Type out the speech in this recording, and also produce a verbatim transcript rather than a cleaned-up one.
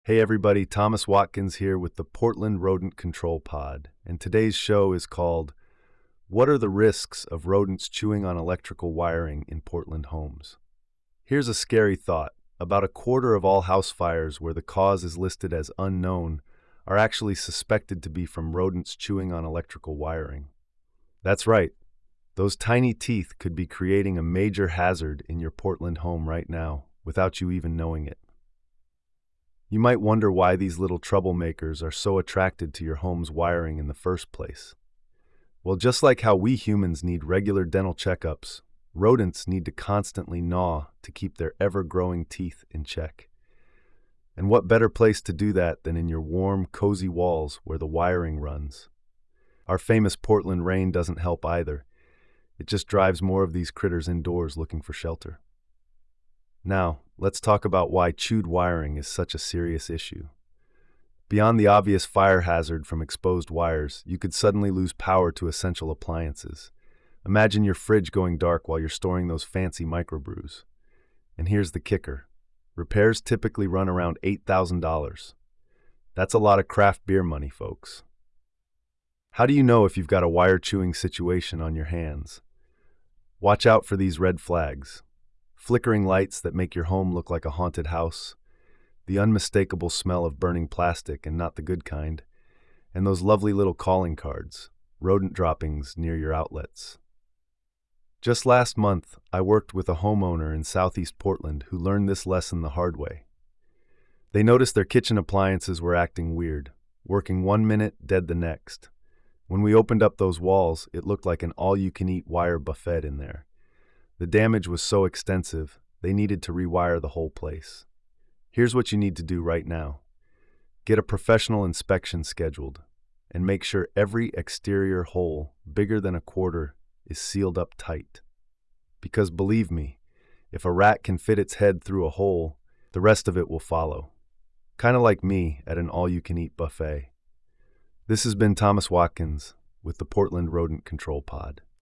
Hey everybody, Thomas Watkins here with the Portland Rodent Control Pod, and today's show is called What Are the Risks of Rodents Chewing on Electrical Wiring in Portland Homes? Here's a scary thought. About a quarter of all house fires where the cause is listed as unknown are actually suspected to be from rodents chewing on electrical wiring. That's right. Those tiny teeth could be creating a major hazard in your Portland home right now without you even knowing it. You might wonder why these little troublemakers are so attracted to your home's wiring in the first place. Well, just like how we humans need regular dental checkups, rodents need to constantly gnaw to keep their ever-growing teeth in check. And what better place to do that than in your warm, cozy walls where the wiring runs? Our famous Portland rain doesn't help either. It just drives more of these critters indoors looking for shelter. Now, let's talk about why chewed wiring is such a serious issue. Beyond the obvious fire hazard from exposed wires, you could suddenly lose power to essential appliances. Imagine your fridge going dark while you're storing those fancy microbrews. And here's the kicker. Repairs typically run around eight thousand dollars. That's a lot of craft beer money, folks. How do you know if you've got a wire-chewing situation on your hands? Watch out for these red flags. Flickering lights that make your home look like a haunted house, the unmistakable smell of burning plastic and not the good kind, and those lovely little calling cards, rodent droppings near your outlets. Just last month, I worked with a homeowner in Southeast Portland who learned this lesson the hard way. They noticed their kitchen appliances were acting weird, working one minute, dead the next. When we opened up those walls, it looked like an all-you-can-eat wire buffet in there. The damage was so extensive, they needed to rewire the whole place. Here's what you need to do right now. Get a professional inspection scheduled, and make sure every exterior hole, bigger than a quarter, is sealed up tight. Because believe me, if a rat can fit its head through a hole, the rest of it will follow. Kind of like me at an all-you-can-eat buffet. This has been Thomas Watkins with the Portland Rodent Control Pod.